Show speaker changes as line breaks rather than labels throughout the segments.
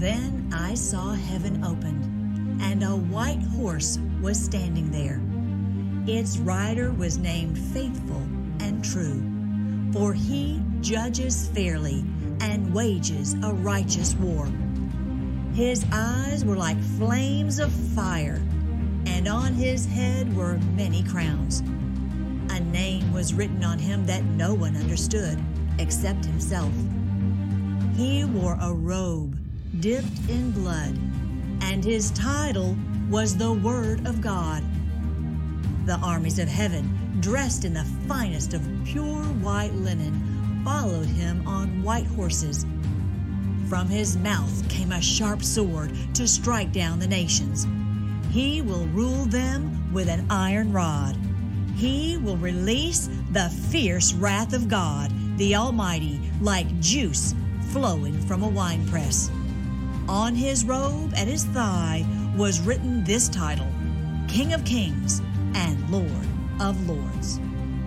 Then I saw heaven opened, and a white horse was standing there. Its rider was named Faithful and True, for he judges fairly and wages a righteous war. His eyes were like flames of fire, and on his head were many crowns. A name was written on him that no one understood except himself. He wore a robe dipped in blood, and his title was the Word of God. The armies of heaven, dressed in the finest of pure white linen, followed him on white horses. From his mouth came a sharp sword to strike down the nations. He will rule them with an iron rod. He will release the fierce wrath of God, the Almighty, like juice flowing from a winepress. On his robe at his thigh was written this title, King of Kings and Lord of Lords.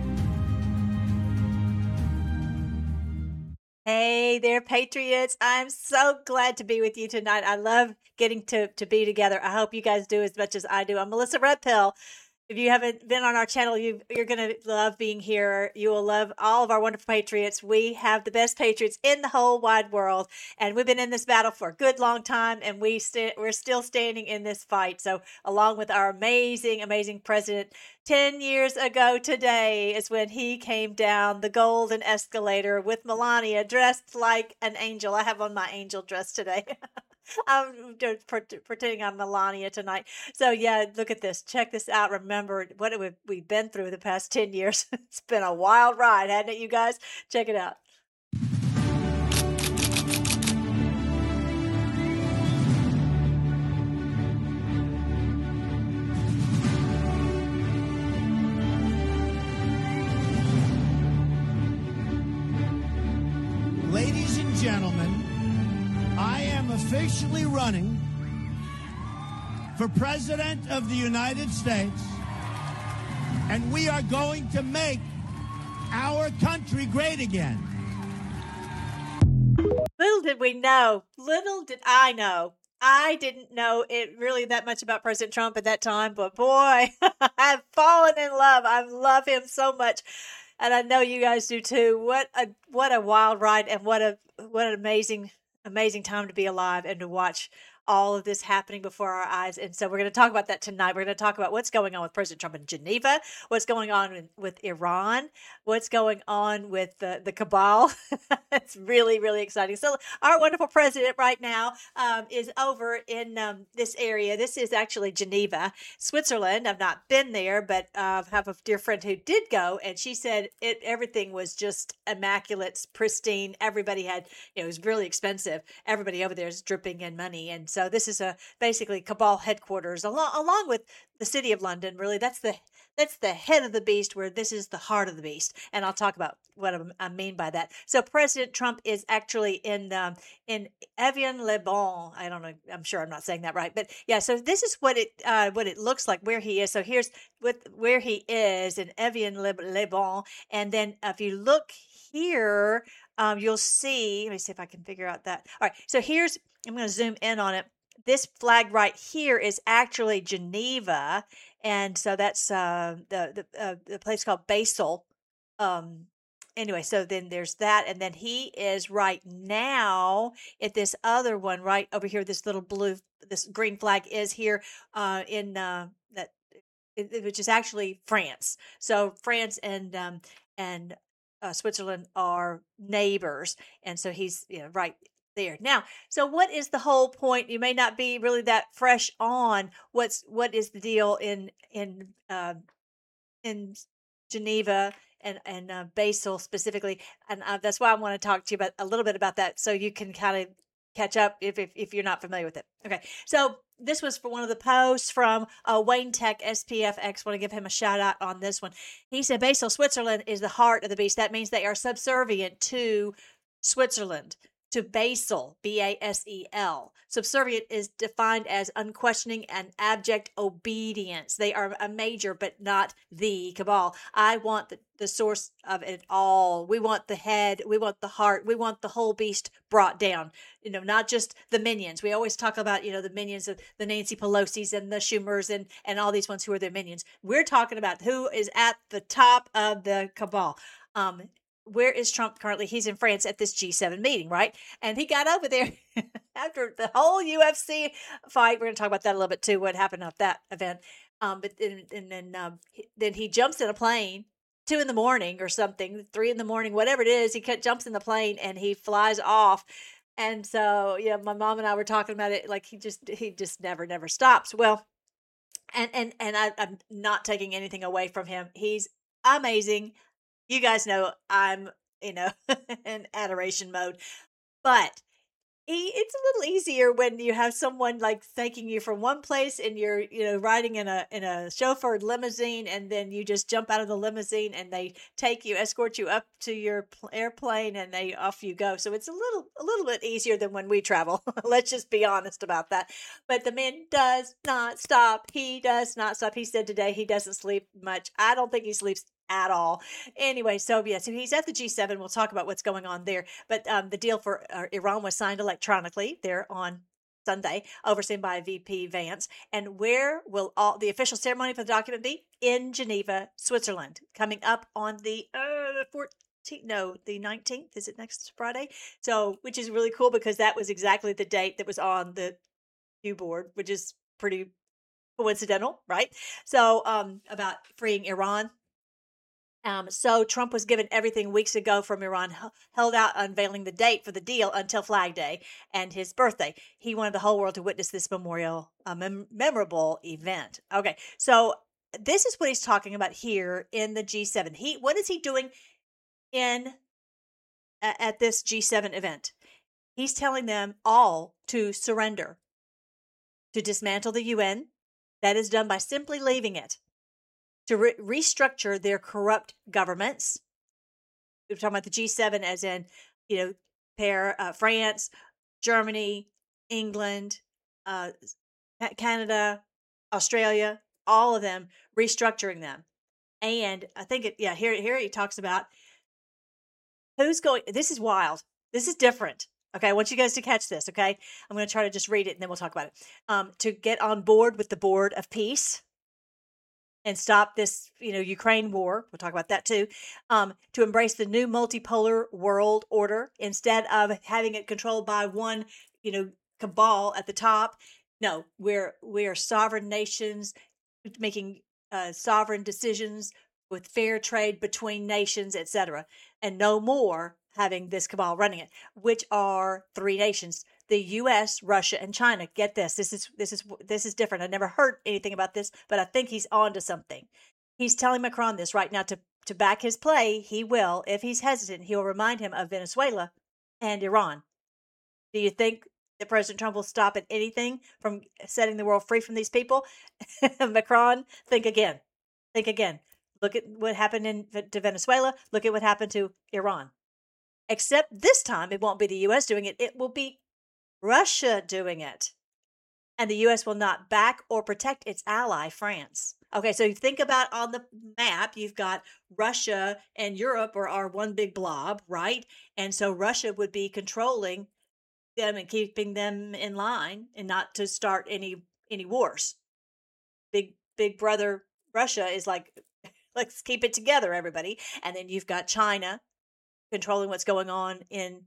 Hey there, Patriots. I'm so glad to be with you tonight. I love getting to be together. I hope you guys do as much as I do. I'm Melissa Redpill. If you haven't been on our channel, you're going to love being here. You will love all of our wonderful Patriots. We have the best Patriots in the whole wide world, and we've been in this battle for a good long time, and we're still standing in this fight. So along with our amazing, amazing president, 10 years ago today is when he came down the golden escalator with Melania dressed like an angel. I have on my angel dress today. I'm pretending I'm Melania tonight. So yeah, look at this. Check this out. Remember what we've been through the past 10 years. It's been a wild ride, hasn't it, you guys? Check it out.
Ladies and gentlemen, I am officially running for President of the United States, and we are going to make our country great again.
Little did I know. I didn't know it really that much about President Trump at that time, but boy, I've fallen in love. I love him so much. And I know you guys do too. What a wild ride, and what an amazing time to be alive and to watch all of this happening before our eyes. And so we're going to talk about that tonight. We're going to talk about what's going on with President Trump in Geneva, what's going on with Iran, what's going on with the cabal. It's really, really exciting. So our wonderful president right now is over in this area. This is actually Geneva, Switzerland. I've not been there, but I have a dear friend who did go, and she said everything was just immaculate, pristine. Everybody had, it was really expensive. Everybody over there is dripping in money. And so this is basically cabal headquarters along with the city of London. Really, that's the head of the beast, where this is the heart of the beast. And I'll talk about what I mean by that. So President Trump is actually in Evian-les-Bains. I don't know. I'm sure I'm not saying that right, but yeah. So this is what it looks like where he is. So here's where he is in Evian-les-Bains, and then if you look here, you'll see. Let me see if I can figure out that. All right. So I'm going to zoom in on it. This flag right here is actually Geneva, and so that's the place called Basel. Anyway, so then there's that, and then he is right now at this other one right over here. This green flag is here in which is actually France. So France and Switzerland are neighbors, and so he's right there. Now, so what is the whole point? You may not be really that fresh on what is the deal in Geneva and Basel specifically, and that's why I want to talk to you about a little bit about that, so you can kind of catch up if you're not familiar with it. Okay, so this was for one of the posts from Wayne Tech SPFX. Want to give him a shout out on this one. He said Basel, Switzerland is the heart of the beast. That means they are subservient to Switzerland. to basal, Basel. Subservient is defined as unquestioning and abject obedience. They are a major, but not the cabal. I want the source of it all. We want the head. We want the heart. We want the whole beast brought down. Not just the minions. We always talk about, the minions of the Nancy Pelosi's and the Schumers and all these ones who are their minions. We're talking about who is at the top of the cabal. Where is Trump currently? He's in France at this G7 meeting, right? And he got over there after the whole UFC fight. We're going to talk about that a little bit too, what happened at that event. But then he jumps in a plane, 2 a.m. or something, 3 a.m, whatever it is. He jumps in the plane and he flies off. And so, my mom and I were talking about it. Like he just never stops. Well, and I'm not taking anything away from him. He's amazing. You guys know I'm, in adoration mode, but it's a little easier when you have someone like taking you from one place and you're, riding in a chauffeured limousine, and then you just jump out of the limousine and they escort you up to your airplane, and off you go. So it's a little bit easier than when we travel. Let's just be honest about that. But the man does not stop. He does not stop. He said today he doesn't sleep much. I don't think he sleeps at all. Anyway, so he's at the G7. We'll talk about what's going on there. But the deal for Iran was signed electronically there on Sunday, overseen by VP Vance. And where will the official ceremony for the document be? In Geneva, Switzerland, coming up on the 19th. Is it next Friday? So, which is really cool because that was exactly the date that was on the Q board, which is pretty coincidental, right? So, about freeing Iran. So Trump was given everything weeks ago from Iran, held out unveiling the date for the deal until Flag Day and his birthday. He wanted the whole world to witness this memorable event. Okay, so this is what he's talking about here in the G7. What is he doing at this G7 event? He's telling them all to surrender, to dismantle the UN. That is done by simply leaving it. To restructure their corrupt governments. We're talking about the G7 as in, France, Germany, England, Canada, Australia, all of them, restructuring them. And I think here he talks about this is wild. This is different. Okay, I want you guys to catch this, okay? I'm going to try to just read it and then we'll talk about it. To get on board with the Board of Peace and stop this, Ukraine war. We'll talk about that too. To embrace the new multipolar world order instead of having it controlled by one, cabal at the top. No, we are sovereign nations making sovereign decisions with fair trade between nations, etc. And no more having this cabal running it, which are 3 nations. The U.S., Russia, and China. Get this. This is different. I never heard anything about this, but I think he's on to something. He's telling Macron this right now to back his play. He will, if he's hesitant, he will remind him of Venezuela and Iran. Do you think that President Trump will stop at anything from setting the world free from these people? Macron, think again. Think again. Look at what happened to Venezuela. Look at what happened to Iran. Except this time, it won't be the U.S. doing it. It will be Russia doing it. And the U.S. will not back or protect its ally, France. Okay, so you think about on the map, you've got Russia and Europe are one big blob, right? And so Russia would be controlling them and keeping them in line and not to start any wars. Big brother Russia is like, let's keep it together, everybody. And then you've got China controlling what's going on in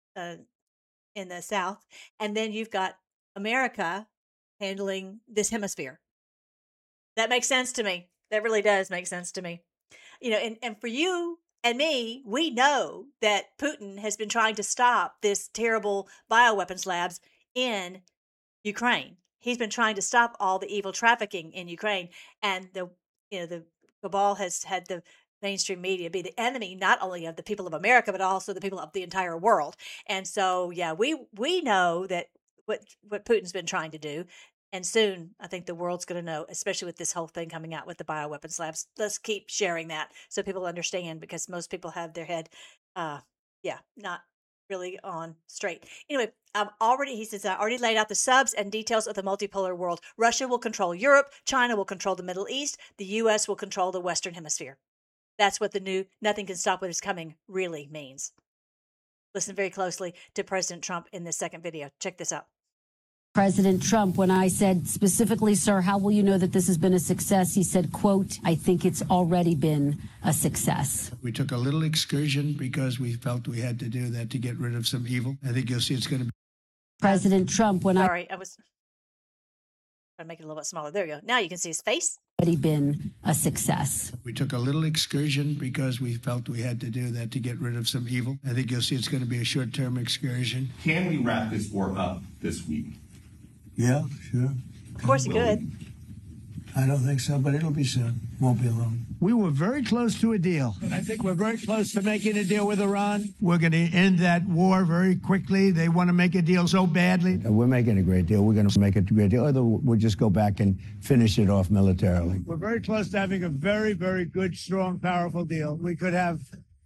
the South. And then you've got America handling this hemisphere. That makes sense to me. That really does make sense to me. And for you and me, we know that Putin has been trying to stop this terrible bioweapons labs in Ukraine. He's been trying to stop all the evil trafficking in Ukraine. And the cabal has had the mainstream media be the enemy, not only of the people of America, but also the people of the entire world. And so, we know that what Putin's been trying to do. And soon, I think the world's going to know, especially with this whole thing coming out with the bioweapons labs. Let's keep sharing that so people understand, because most people have their head, not really on straight. Anyway, he says, I already laid out the subs and details of the multipolar world. Russia will control Europe. China will control the Middle East. The U.S. will control the Western Hemisphere. That's what the new nothing can stop what is coming really means. Listen very closely to President Trump in this second video. Check this out.
President Trump, when I said specifically, sir, how will you know that this has been a success? He said, quote, I think it's already been a success.
We took a little excursion because we felt we had to do that to get rid of some evil. I think you'll see it's going to be.
President Trump, when
Sorry, I was trying to make it a little bit smaller. There you go. Now you can see his face.
Already been a success.
We took a little excursion because we felt we had to do that to get rid of some evil. I think you'll see it's going to be a short-term excursion.
Can we wrap this war up this week?
Yeah, sure.
Of course he could.
I don't think so, but it'll be soon. Won't be long. We were very close to a deal. I think we're very close to making a deal with Iran. We're going to end that war very quickly. They want to make a deal so badly. We're making a great deal. We're going to make a great deal. Other, we'll just go back and finish it off militarily. We're very close to having a very, very good, strong, powerful deal. We could have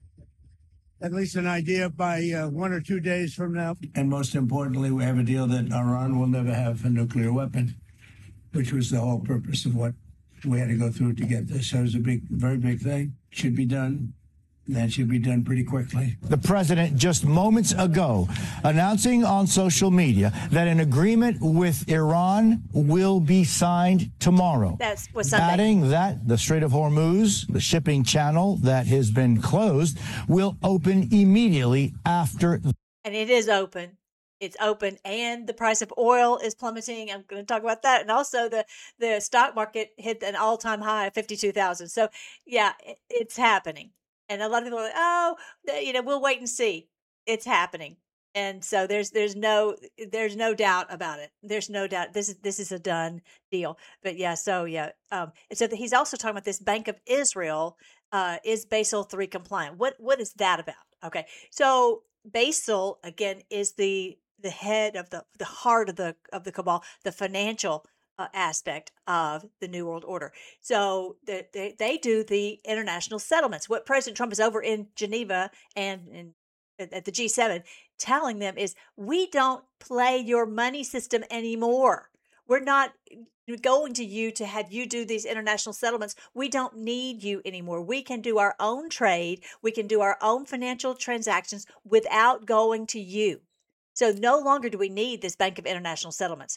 at least an idea by 1 or 2 days from now. And most importantly, we have a deal that Iran will never have a nuclear weapon, which was the whole purpose of what we had to go through to get this. So it was a very big thing. Should be done. That should be done pretty quickly.
The president just moments ago announcing on social media that an agreement with Iran will be signed tomorrow.
That's what's Sunday.
Adding that the Strait of Hormuz, the shipping channel that has been closed, will open immediately after.
And it is open. It's open, and the price of oil is plummeting. I'm going to talk about that. And also the stock market hit an all-time high of 52,000. So, yeah, it's happening. And a lot of people are like, oh, we'll wait and see. It's happening. And so there's no doubt about it. There's no doubt. This is a done deal. But yeah, so yeah. And so he's also talking about this Bank of Israel is Basel III compliant. What is that about? Okay. So Basel, again, is the head of the heart of the cabal, the financial aspect of the New World Order. So they do the international settlements. What President Trump is over in Geneva and at the G7 telling them is, we don't play your money system anymore. We're not going to you to have you do these international settlements. We don't need you anymore. We can do our own trade. We can do our own financial transactions without going to you. So no longer do we need this Bank of International Settlements.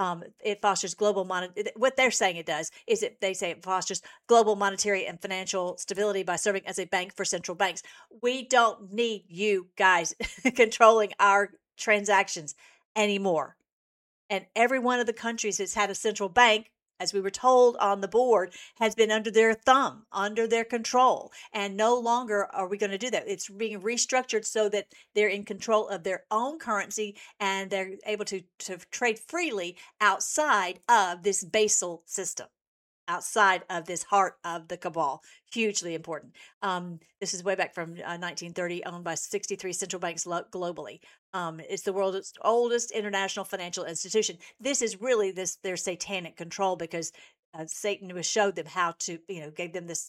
It fosters what they're saying it does is they say it fosters global monetary and financial stability by serving as a bank for central banks. We don't need you guys controlling our transactions anymore. And every one of the countries that's had a central bank, as we were told on the board, has been under their thumb, under their control. And no longer are we going to do that. It's being restructured so that they're in control of their own currency and they're able to trade freely outside of this Basel system, outside of this heart of the cabal. Hugely important. This is way back from 1930, owned by 63 central banks globally. It's the world's oldest international financial institution. This is really their satanic control because Satan showed them how to, gave them this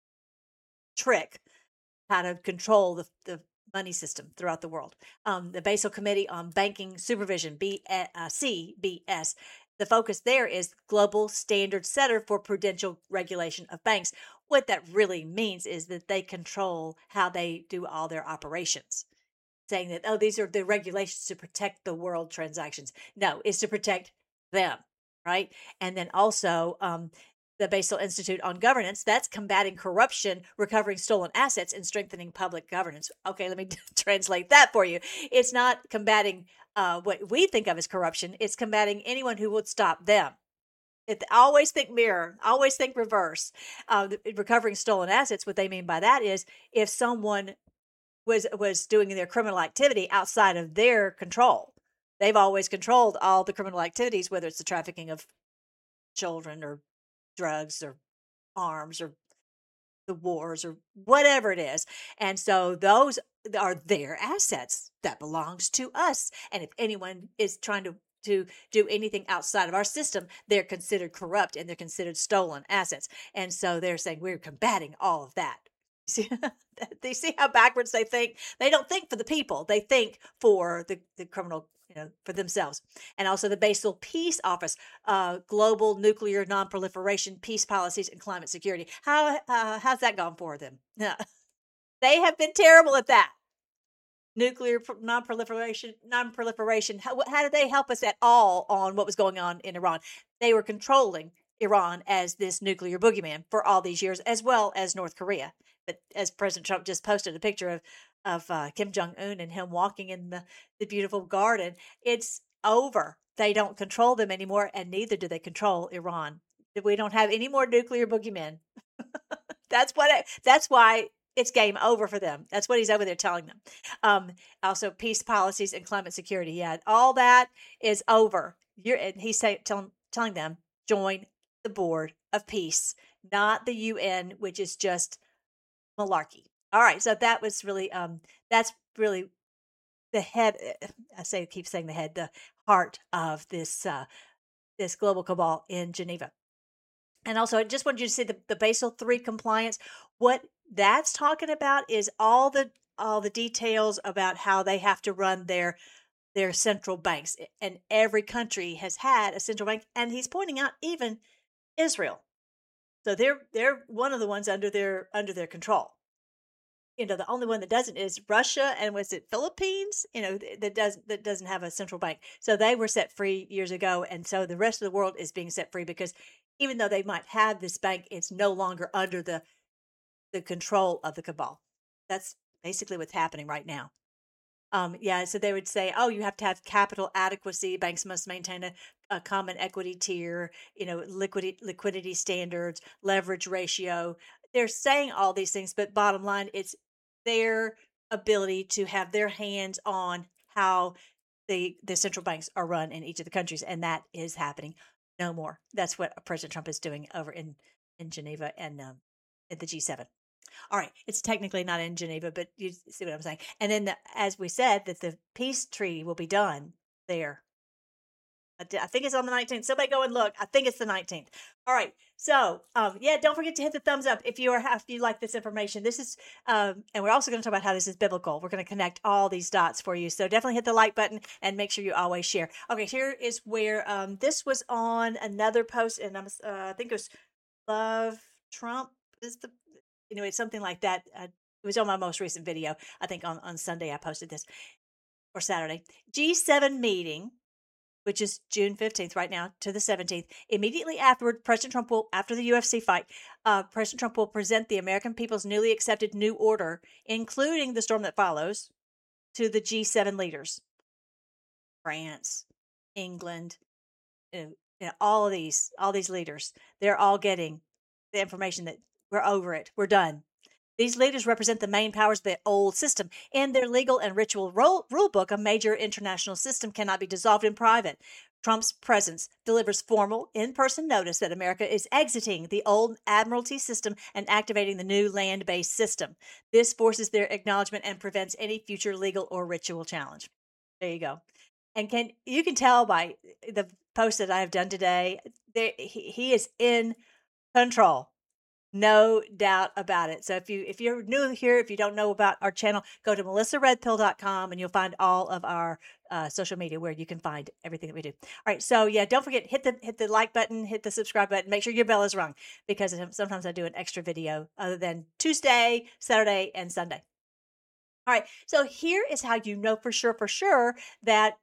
trick, how to control the money system throughout the world. The Basel Committee on Banking Supervision, CBS, the focus there is global standard setter for prudential regulation of banks. What that really means is that they control how they do all their operations. Saying that, these are the regulations to protect the world transactions. No, it's to protect them, right? And then also the Basel Institute on Governance, that's combating corruption, recovering stolen assets, and strengthening public governance. Okay, let me translate that for you. It's not combating what we think of as corruption. It's combating anyone who would stop them. Always think mirror, always think reverse. Recovering stolen assets, what they mean by that is if someone was doing their criminal activity outside of their control. They've always controlled all the criminal activities, whether it's the trafficking of children or drugs or arms or the wars or whatever it is. And so those are their assets that belongs to us. And if anyone is trying to do anything outside of our system, they're considered corrupt and they're considered stolen assets. And so they're saying we're combating all of that. See, they see how backwards they think. They don't think for the people. They think for the criminal, for themselves. And also the Basel Peace Office, Global Nuclear Nonproliferation, Peace Policies, and Climate Security. How's that gone for them? Yeah. They have been terrible at that. Nuclear nonproliferation. How did they help us at all on what was going on in Iran? They were controlling Iran as this nuclear boogeyman for all these years, as well as North Korea. But as President Trump just posted a picture of Kim Jong-un and him walking in the beautiful garden, it's over. They don't control them anymore, and neither do they control Iran. We don't have any more nuclear boogeymen. That's why it's game over for them. That's what he's over there telling them. Also, peace policies and climate security. Yeah, all that is over. And he's telling them, join the board of peace, not the UN, which is just malarkey. All right, so that was really that's really the head. Keep saying the head, the heart of this this global cabal in Geneva. And also, I just wanted you to see the Basel III compliance. What that's talking about is all the details about how they have to run their central banks, and every country has had a central bank. And he's pointing out even Israel. So they're one of the ones under their control. The only one that doesn't is Russia, and was it Philippines? That doesn't have a central bank. So they were set free years ago, and so the rest of the world is being set free because even though they might have this bank, it's no longer under the control of the cabal. That's basically what's happening right now. So they would say, you have to have capital adequacy. Banks must maintain a common equity tier, liquidity standards, leverage ratio. They're saying all these things, but bottom line, it's their ability to have their hands on how the central banks are run in each of the countries, and that is happening no more. That's what President Trump is doing over in Geneva and at the G7. All right, it's technically not in Geneva, but you see what I'm saying. And then, as we said, that the peace treaty will be done there. I think it's on the 19th. Somebody go and look. I think it's the 19th. All right. So, don't forget to hit the thumbs up if you like this information. This is, and we're also going to talk about how this is biblical. We're going to connect all these dots for you. So definitely hit the like button and make sure you always share. Okay, here is where this was on another post, and I think it was Love Trump is the. It's something like that. It was on my most recent video. I think on Sunday I posted this, or Saturday. G7 meeting, which is June 15th right now to the 17th. Immediately afterward, President Trump will, after the UFC fight, President Trump will present the American people's newly accepted new order, including the storm that follows, to the G7 leaders. France, England, all these leaders, they're all getting the information that we're over it. We're done. These leaders represent the main powers of the old system. In their legal and ritual rule book, a major international system cannot be dissolved in private. Trump's presence delivers formal, in-person notice that America is exiting the old admiralty system and activating the new land-based system. This forces their acknowledgement and prevents any future legal or ritual challenge. There you go. And you can tell by the post that I have done today, he is in control. No doubt about it. So if you're new here, if you don't know about our channel, go to melissaredpill.com and you'll find all of our social media where you can find everything that we do. All right. So don't forget, hit the like button, hit the subscribe button, make sure your bell is rung, because sometimes I do an extra video other than Tuesday, Saturday, and Sunday. All right. So here is how you know for sure that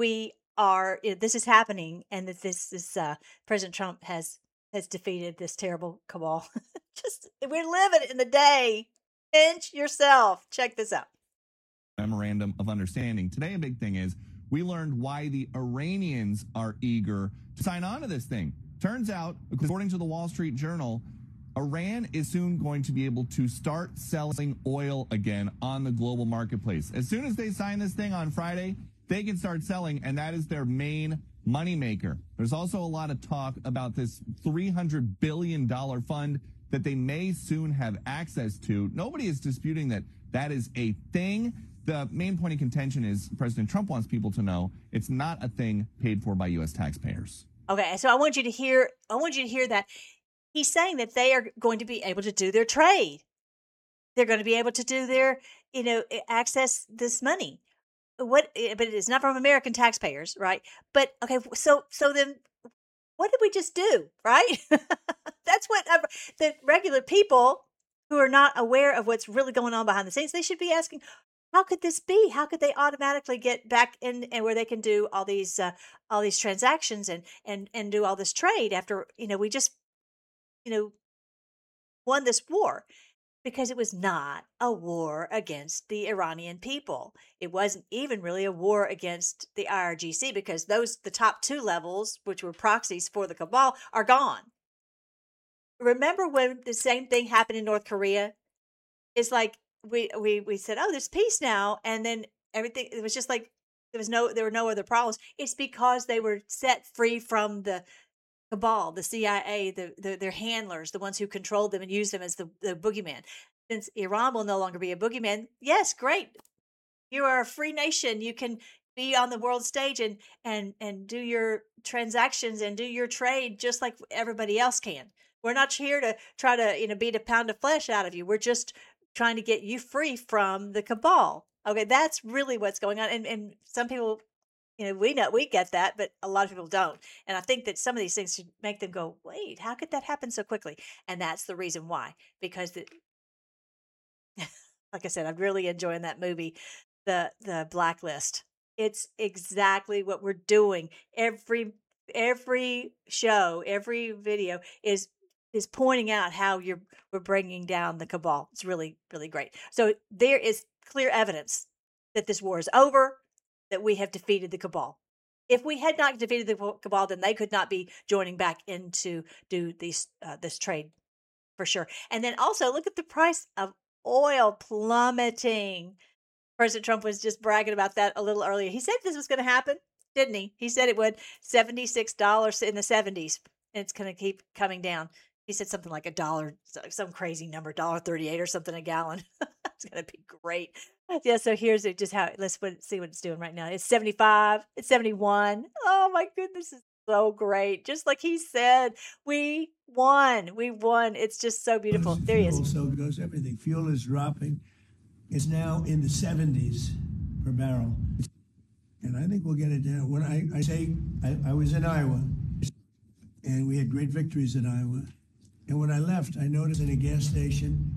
this is happening, and that this is President Trump has defeated this terrible cabal. We're living in the day. Pinch yourself. Check this out.
Memorandum of Understanding. Today, a big thing is we learned why the Iranians are eager to sign on to this thing. Turns out, according to the Wall Street Journal, Iran is soon going to be able to start selling oil again on the global marketplace. As soon as they sign this thing on Friday, they can start selling, and that is their main moneymaker. There's also a lot of talk about this $300 billion fund that they may soon have access to. Nobody is disputing that is a thing. The main point of contention is President Trump wants people to know it's not a thing paid for by U.S. taxpayers.
Okay, so I want you to hear that he's saying that they are going to be able to do their trade. they're going to be able to do their, access this money. But it is not from American taxpayers, right? But okay, so then what did we just do, right? That's what the regular people who are not aware of what's really going on behind the scenes, they should be asking, how could this be? How could they automatically get back in and where they can do all these transactions and do all this trade after, we just, won this war? Because it was not a war against the Iranian people. It wasn't even really a war against the IRGC, because the top two levels, which were proxies for the cabal, are gone. Remember when the same thing happened in North Korea? It's like we said, oh, there's peace now, and then everything, it was just like there were no other problems. It's because they were set free from the cabal, the CIA, their handlers, the ones who controlled them and used them as the boogeyman. Since Iran will no longer be a boogeyman, yes, great. You are a free nation. You can be on the world stage and do your transactions and do your trade just like everybody else can. We're not here to try to, beat a pound of flesh out of you. We're just trying to get you free from the cabal. Okay, that's really what's going on. And some people, we get that, but a lot of people don't. And I think that some of these things should make them go, wait, how could that happen so quickly? And that's the reason why. Because, like I said, I'm really enjoying that movie, the Blacklist. It's exactly what we're doing. Every show, every video is pointing out how we're bringing down the cabal. It's really, really great. So there is clear evidence that this war is over, that we have defeated the cabal. If we had not defeated the cabal, then they could not be joining back in to do this trade for sure. And then also look at the price of oil plummeting. President Trump was just bragging about that a little earlier. He said this was going to happen, didn't he? He said it would. $76 in the 70s. And it's going to keep coming down. He said something like $1, some crazy number, $1.38 or something a gallon. It's going to be great. Yeah, so here's it. Just how. Let's see what it's doing right now. It's 75. It's 71. Oh my goodness, it's so great. Just like he said, we won. We won. It's just so beautiful. There he is.
So goes everything. Fuel is dropping. It's now in the 70s per barrel, and I think we'll get it down. When I was in Iowa, and we had great victories in Iowa. And when I left, I noticed in a gas station,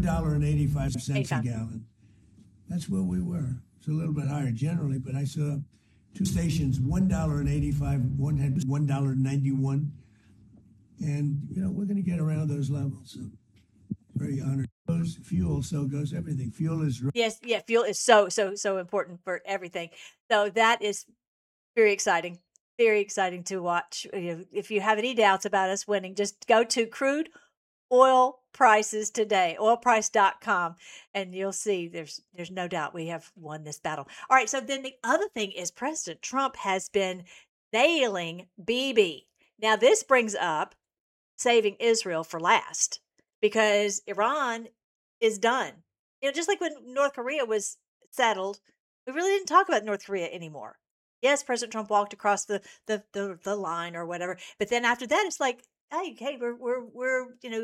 $1.85 a gallon. That's where we were. It's a little bit higher generally, but I saw two stations, $1.85, one had $1.91. And, we're going to get around those levels. So very honored. Fuel, so goes everything. Fuel is...
Yes, yeah, fuel is so important for everything. So that is very exciting. Very exciting to watch. If you have any doubts about us winning, just go to crude oil prices today, oilprice.com, and you'll see there's no doubt we have won this battle. All right, so then the other thing is President Trump has been nailing Bibi. Now this brings up saving Israel for last, because Iran is done. Just like when North Korea was settled, we really didn't talk about North Korea anymore. Yes, President Trump walked across the line or whatever, but then after that, it's like, hey, we're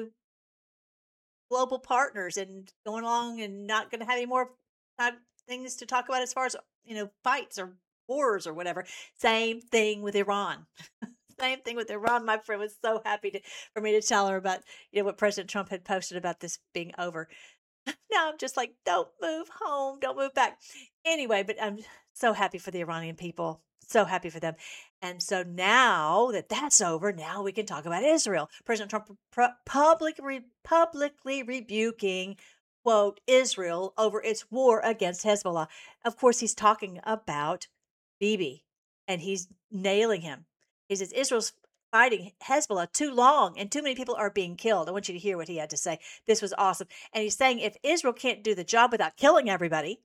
global partners and going along and not going to have any more things to talk about as far as fights or wars or whatever. Same thing with Iran. Same thing with Iran. My friend was so happy for me to tell her about what President Trump had posted about this being over. Now I'm just like, don't move home, don't move back. Anyway, but I'm so happy for the Iranian people. So happy for them. And so now that that's over, now we can talk about Israel. President Trump publicly rebuking, quote, Israel over its war against Hezbollah. Of course, he's talking about Bibi, and he's nailing him. He says, Israel's fighting Hezbollah too long and too many people are being killed. I want you to hear what he had to say. This was awesome. And he's saying if Israel can't do the job without killing everybody,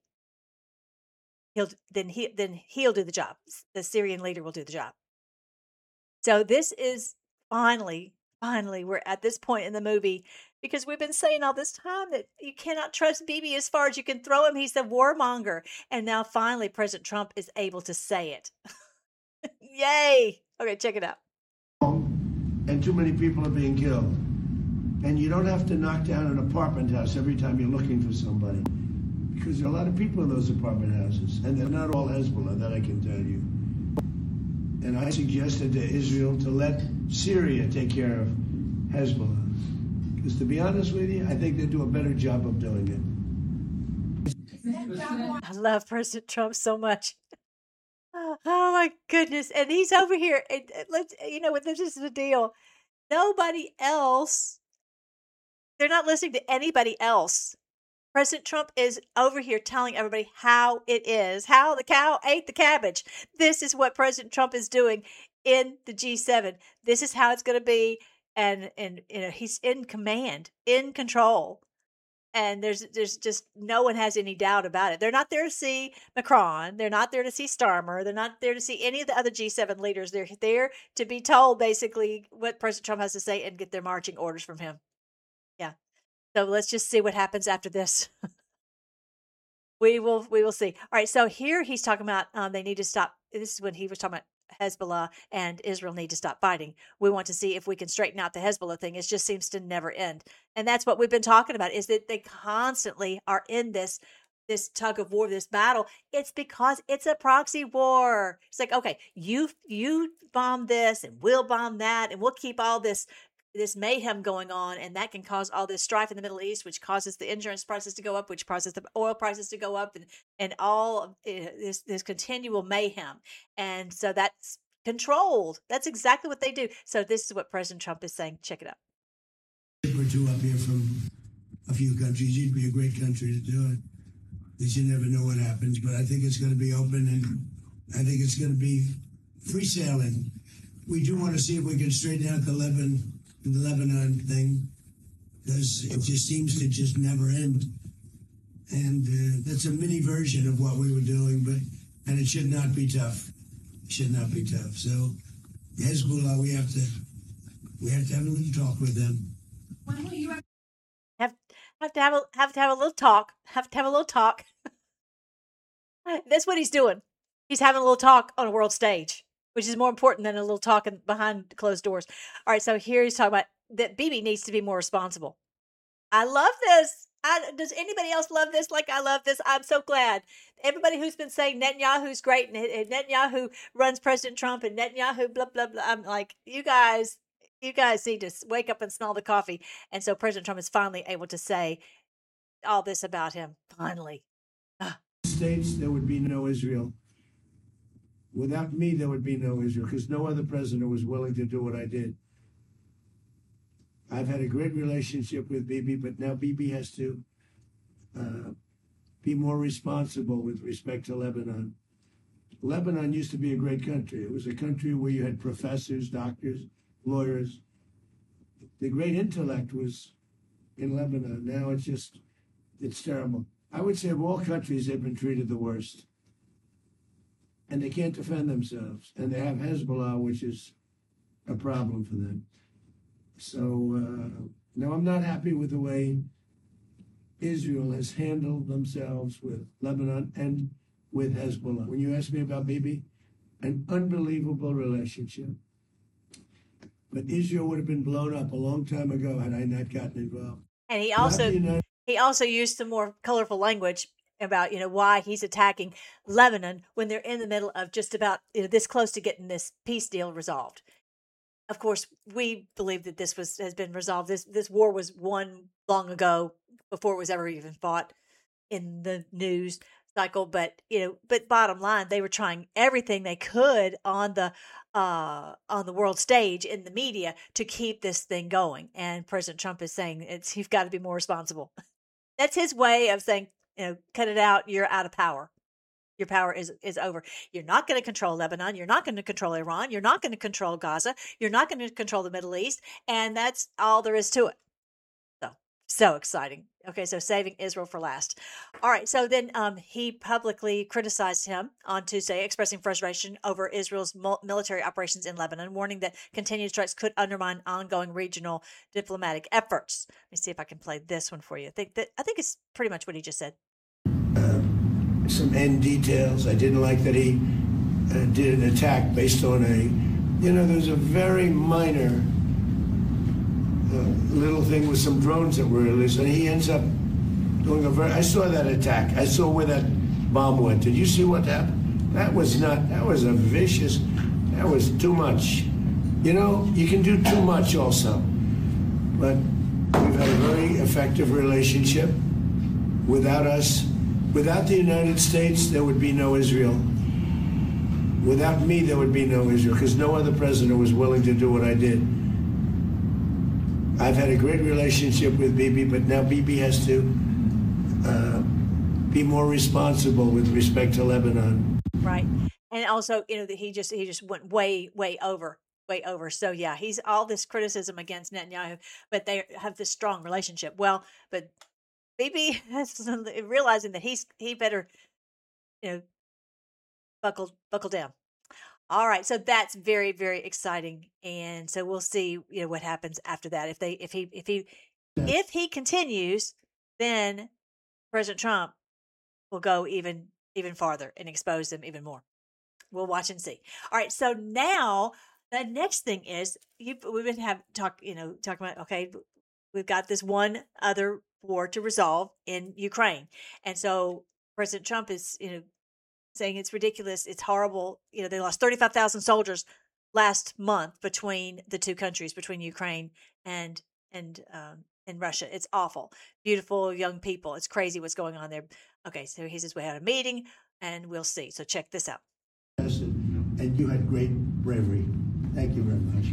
he'll do the job. The Syrian leader will do the job. So this is finally we're at this point in the movie, because we've been saying all this time that you cannot trust Bibi as far as you can throw him. He's the warmonger. And now finally President Trump is able to say it. Yay. Okay, check it out.
And too many people are being killed. And you don't have to knock down an apartment house every time you're looking for somebody, because there are a lot of people in those apartment houses, and they're not all Hezbollah, that I can tell you. And I suggested to Israel to let Syria take care of Hezbollah, because to be honest with you, I think they do a better job of doing it.
I love President Trump so much. Oh my goodness. And he's over here. And let's, this is the deal. Nobody else, they're not listening to anybody else. President Trump is over here telling everybody how it is, how the cow ate the cabbage. This is what President Trump is doing in the G7. This is how it's going to be. And he's in command, in control. And there's just no one has any doubt about it. They're not there to see Macron. They're not there to see Starmer. They're not there to see any of the other G7 leaders. They're there to be told basically what President Trump has to say and get their marching orders from him. Yeah. So let's just see what happens after this. We will see. All right. So here he's talking about they need to stop. This is when he was talking about Hezbollah and Israel need to stop fighting. We want to see if we can straighten out the Hezbollah thing. It just seems to never end. And that's what we've been talking about, is that they constantly are in this tug of war, this battle. It's because it's a proxy war. It's like, okay, you bomb this and we'll bomb that, and we'll keep all this mayhem going on, and that can cause all this strife in the Middle East, which causes the insurance prices to go up, which causes the oil prices to go up, and all of this continual mayhem. And so that's controlled. That's exactly what they do. So this is what President Trump is saying. Check it out.
Or two up here from a few countries. You'd be a great country to do it. Because you never know what happens, but I think it's going to be open, and I think it's going to be free sailing. We do want to see if we can straighten out the Lebanon thing, because it just seems to just never end. And that's a mini version of what we were doing, and it should not be tough. It should not be tough. So Hezbollah, we have to have a little talk with them.
When will you have to have a little talk? Have to have a little talk. That's what he's doing. He's having a little talk on a world stage, which is more important than a little talking behind closed doors. All right, so here he's talking about that Bibi needs to be more responsible. I love this. Does anybody else love this like I love this? I'm so glad. Everybody who's been saying Netanyahu's great and Netanyahu runs President Trump and Netanyahu blah, blah, blah. I'm like, you guys need to wake up and smell the coffee. And so President Trump is finally able to say all this about him. Finally.
States, there would be no Israel. Without me, there would be no Israel, because no other president was willing to do what I did. I've had a great relationship with Bibi, but now Bibi has to be more responsible with respect to Lebanon. Lebanon used to be a great country. It was a country where you had professors, doctors, lawyers. The great intellect was in Lebanon. Now it's terrible. I would say of all countries, they've been treated the worst. And they can't defend themselves. And they have Hezbollah, which is a problem for them. So, no, I'm not happy with the way Israel has handled themselves with Lebanon and with Hezbollah. When you ask me about Bibi, an unbelievable relationship. But Israel would have been blown up a long time ago had I not gotten involved.
And he also used some more colorful language about, why he's attacking Lebanon when they're in the middle of just about this close to getting this peace deal resolved. Of course, we believe that this has been resolved. This war was won long ago, before it was ever even fought in the news cycle. But bottom line, they were trying everything they could on the world stage in the media to keep this thing going. And President Trump is saying you've got to be more responsible. That's his way of saying, cut it out. You're out of power. Your power is over. You're not going to control Lebanon. You're not going to control Iran. You're not going to control Gaza. You're not going to control the Middle East. And that's all there is to it. So exciting. Okay, so saving Israel for last. All right, so then he publicly criticized him on Tuesday, expressing frustration over Israel's military operations in Lebanon, warning that continued strikes could undermine ongoing regional diplomatic efforts. Let me see if I can play this one for you. I think it's pretty much what he just said.
Some end details. I didn't like that he did an attack based on there's a very minor
little thing with some drones that were released, and he ends up doing I saw that attack. I saw where that bomb went. Did you see what happened? That was a vicious, that was too much. You know, you can do too much also. But we've had a very effective relationship. Without us, without the United States, there would be no Israel. Without me, there would be no Israel, because no other president was willing to do what I did. I've had a great relationship with Bibi, but now Bibi has to be more responsible with respect to Lebanon.
Right. And also, you know, that he just went way over. So yeah, he's all this criticism against Netanyahu, but they have this strong relationship. Well, but Bibi has realizing that he better, you know, buckle down. All right, so that's very, very exciting, and so we'll see, you know, what happens after that. If he continues, then President Trump will go even farther and expose them even more. We'll watch and see. All right, so now the next thing is we've been talking about, okay, we've got this one other war to resolve in Ukraine, and so President Trump is, you know, saying it's ridiculous, it's horrible. You know, they lost 35,000 soldiers last month between the two countries, between Ukraine and Russia. It's awful. Beautiful young people. It's crazy what's going on there. Okay, so he's his way out of meeting, and we'll see. So check this out.
And you had great bravery. Thank you very much.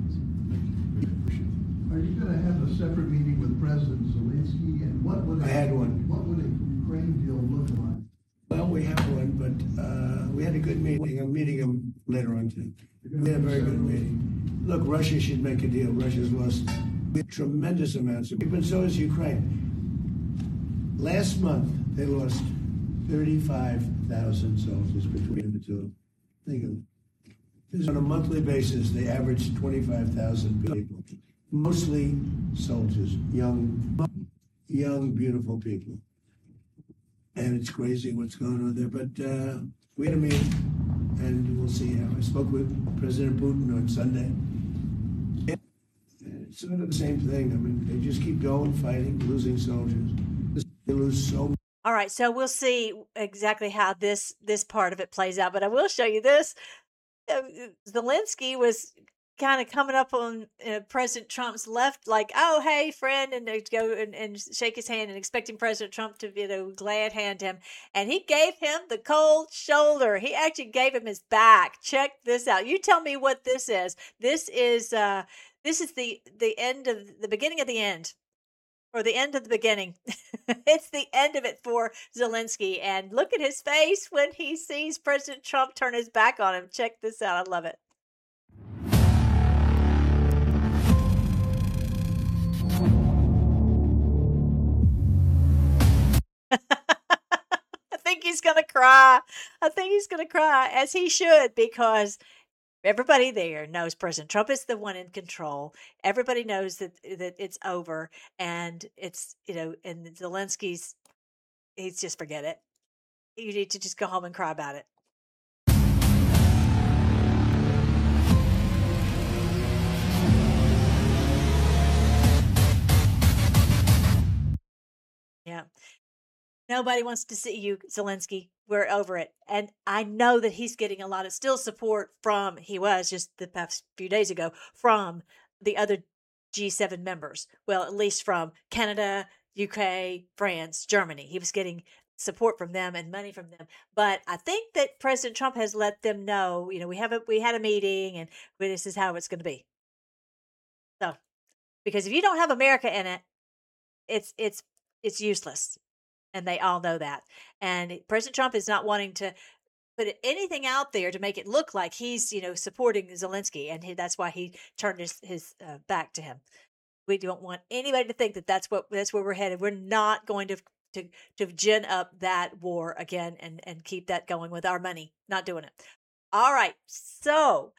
Are you going to have a separate meeting with President Zelensky? And what would
I had one.
What would a Ukraine deal look like?
Well, we have one, but we had a good meeting. I'm meeting him later on today. We had a very good meeting. Look, Russia should make a deal. Russia's lost tremendous amounts of people, and so has Ukraine. Last month, they lost 35,000 soldiers between the two. Think of it. This is on a monthly basis. They average 25,000 people, mostly soldiers, young, beautiful people. And it's crazy what's going on there. But we had a meeting, and we'll see how. I spoke with President Putin on Sunday. It's sort of the same thing. I mean, they just keep going, fighting, losing soldiers. They lose so much.
All right, so we'll see exactly how this part of it plays out. But I will show you this. Zelensky was kind of coming up on President Trump's left, like, oh, hey, friend, and they go and shake his hand and expecting President Trump to, you know, glad hand him. And he gave him the cold shoulder. He actually gave him his back. Check this out. You tell me what this is. This is the end of the beginning of the end. Or the end of the beginning. It's the end of it for Zelensky. And look at his face when he sees President Trump turn his back on him. Check this out. I love it. I think he's going to cry. As he should, because everybody there knows President Trump is the one in control. Everybody knows that it's over, and it's, you know, and Zelensky's, he's just forget it. You need to just go home and cry about it. Yeah. Nobody wants to see you, Zelensky. We're over it. And I know that he's getting a lot of still support from, he was just the past few days ago, from the other G7 members. Well, at least from Canada, UK, France, Germany. He was getting support from them and money from them. But I think that President Trump has let them know, you know, we had a meeting, and this is how it's going to be. So, because if you don't have America in it, it's useless. And they all know that. And President Trump is not wanting to put anything out there to make it look like he's, you know, supporting Zelensky. And that's why he turned his back to him. We don't want anybody to think that that's where we're headed. We're not going to gin up that war again and keep that going with our money. Not doing it. All right. So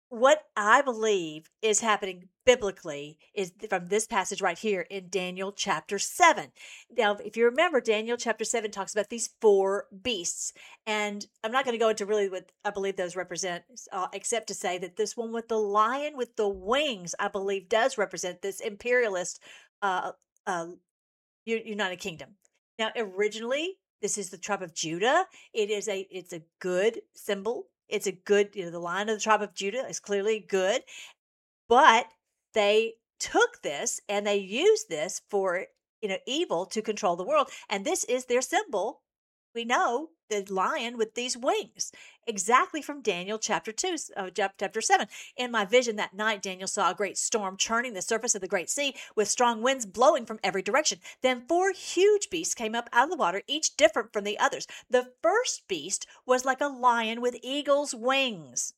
what I believe is happening biblically is from this passage right here in Daniel chapter 7. Now, if you remember, Daniel chapter 7 talks about these 4 beasts. And I'm not going to go into really what I believe those represent, except to say that this one with the lion with the wings, I believe, does represent this imperialist uh, uh, United Kingdom. Now, originally, this is the tribe of Judah. It's a good symbol. It's a good, the line of the tribe of Judah is clearly good, but they took this and they used this for, evil to control the world. And this is their symbol. We know the lion with these wings, exactly from Daniel chapter 2, chapter 7. In my vision that night, Daniel saw a great storm churning the surface of the great sea with strong winds blowing from every direction. Then 4 huge beasts came up out of the water, each different from the others. The first beast was like a lion with eagle's wings.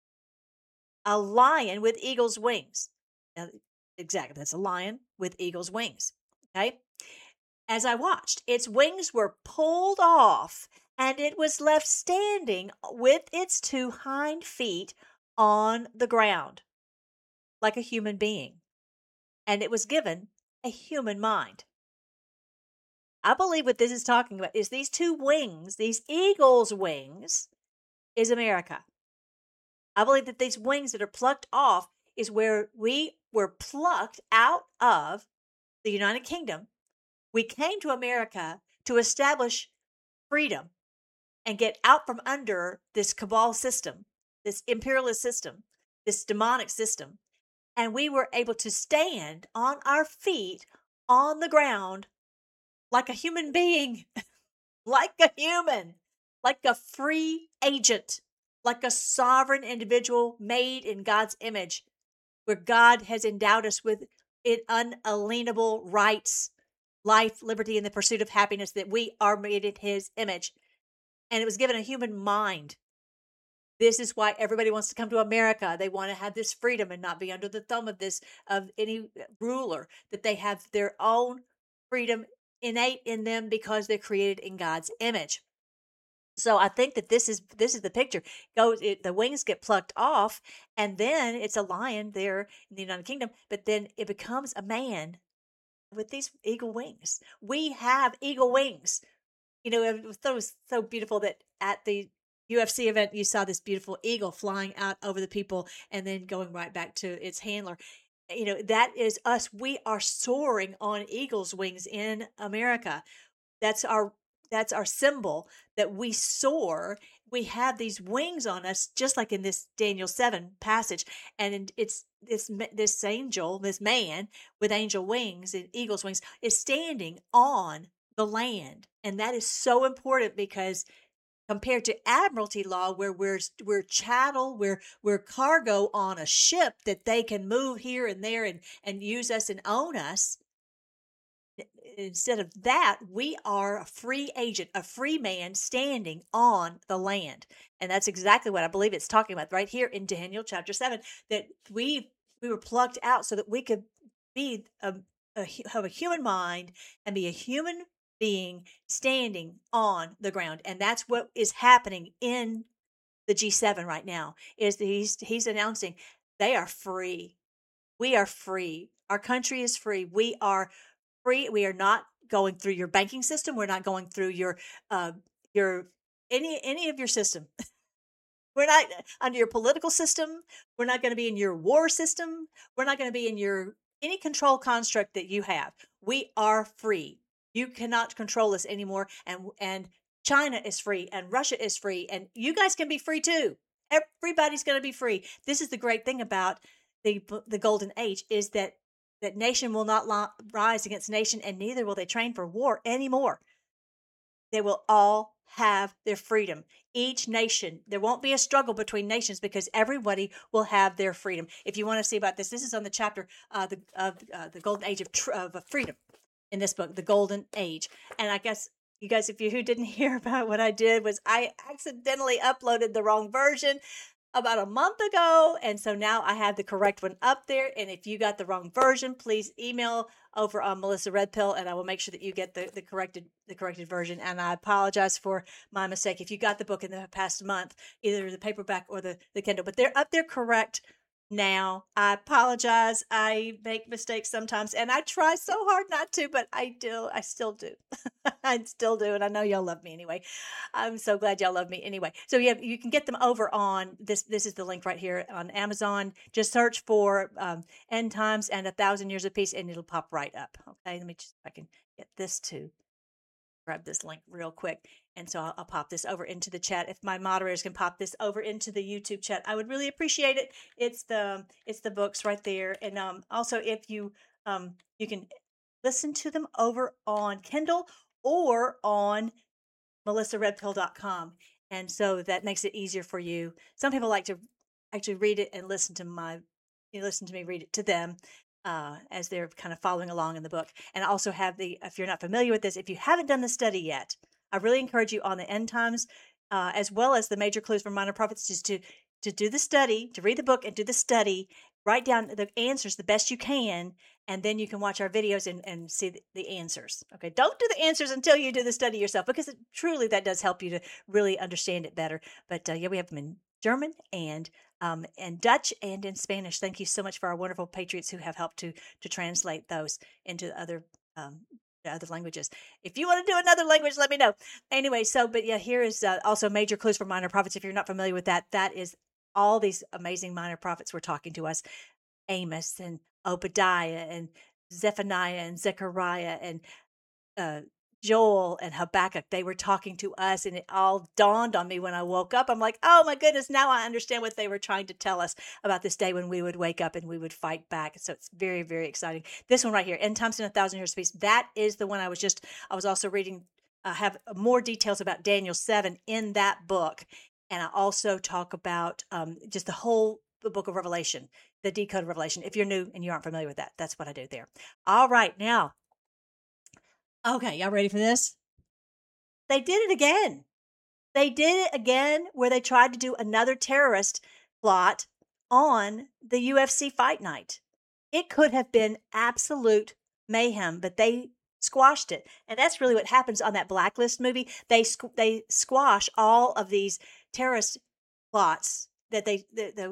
A lion with eagle's wings. Now, exactly, that's a lion with eagle's wings. Okay? As I watched, its wings were pulled off, and it was left standing with its 2 hind feet on the ground, like a human being. And it was given a human mind. I believe what this is talking about is these 2 wings, these eagle's wings, is America. I believe that these wings that are plucked off is where we were plucked out of the United Kingdom. We came to America to establish freedom and get out from under this cabal system, this imperialist system, this demonic system. And we were able to stand on our feet on the ground like a human being, like a human, like a free agent, like a sovereign individual made in God's image, where God has endowed us with unalienable rights, life, liberty, and the pursuit of happiness, that we are made in his image. And it was given a human mind. This is why everybody wants to come to America. They want to have this freedom and not be under the thumb of any ruler, that they have their own freedom innate in them because they're created in God's image. So I think that this is the picture. The wings get plucked off, and then it's a lion there in the United Kingdom, but then it becomes a man with these eagle wings. We have eagle wings. It was so beautiful that at the UFC event, you saw this beautiful eagle flying out over the people and then going right back to its handler. That is us. We are soaring on eagle's wings in America. That's our symbol, that we soar. We have these wings on us, just like in this Daniel 7 passage. And it's this angel, this man with angel wings and eagle's wings, is standing on the land. And that is so important, because compared to admiralty law, where we're chattel, we're cargo on a ship that they can move here and there and use us and own us. Instead of that, we are a free agent, a free man standing on the land. And that's exactly what I believe it's talking about right here in Daniel chapter 7, that we were plucked out so that we could be have a human mind and be a human being standing on the ground. And that's what is happening in the G7 right now, is that he's announcing they are free. We are free. Our country is free. We are free. We are not going through your banking system. We're not going through your any of your system. We're not under your political system. We're not going to be in your war system. We're not going to be in your any control construct that you have. We are free. You cannot control us anymore. And China is free, and Russia is free, and you guys can be free too. Everybody's going to be free. This is the great thing about the golden age, is that nation will not rise against nation, and neither will they train for war anymore. They will all have their freedom. Each nation, there won't be a struggle between nations, because everybody will have their freedom. If you want to see about this is on the chapter of the golden age of freedom in this book, The Golden Age. And I guess you guys, who didn't hear about what I did, was I accidentally uploaded the wrong version. about a month ago. And so now I have the correct one up there. And if you got the wrong version, please email over on Melissa Red Pill, and I will make sure that you get the corrected version. And I apologize for my mistake. If you got the book in the past month, either the paperback or the Kindle, but they're up there correct now. I apologize. I make mistakes sometimes, and I try so hard not to, but I still do. I still do, and I know y'all love me anyway. I'm so glad y'all love me anyway. So yeah, you can get them over on this. This is the link right here on Amazon. Just search for End Times and 1,000 Years of Peace, and it'll pop right up. Okay, let me just, I can get this to grab this link real quick. And so I'll pop this over into the chat. If my moderators can pop this over into the YouTube chat, I would really appreciate it. It's the books right there. And also if you can listen to them over on Kindle or on melissaredpill.com. And so that makes it easier for you. Some people like to actually read it and listen to me read it to them. As they're kind of following along in the book. And I also have if you're not familiar with this, if you haven't done the study yet, I really encourage you on the End Times, as well as the Major Clues for Minor Prophets, just to do the study, to read the book and do the study, write down the answers the best you can, and then you can watch our videos and see the answers. Okay, don't do the answers until you do the study yourself, because truly that does help you to really understand it better. But yeah, we have them in German and Dutch and in Spanish. Thank you so much for our wonderful patriots who have helped to translate those into other languages. If you want to do another language, let me know. Anyway, but yeah, here is also Major Clues for Minor Prophets. If you're not familiar with that, that is all these amazing minor prophets were talking to us. Amos and Obadiah and Zephaniah and Zechariah and Joel and Habakkuk, they were talking to us, and it all dawned on me when I woke up. I'm like, oh my goodness, now I understand what they were trying to tell us about this day when we would wake up and we would fight back. So it's very, very exciting. This one right here, End Times in 1,000 Years of Peace, that is the one I was also reading, have more details about Daniel 7 in that book. And I also talk about just the book of Revelation, the Decode of Revelation. If you're new and you aren't familiar with that, that's what I do there. All right, now, okay, y'all ready for this? They did it again. They did it again where they tried to do another terrorist plot on the UFC fight night. It could have been absolute mayhem, but they squashed it. And that's really what happens on that Blacklist movie. They squash all of these terrorist plots that the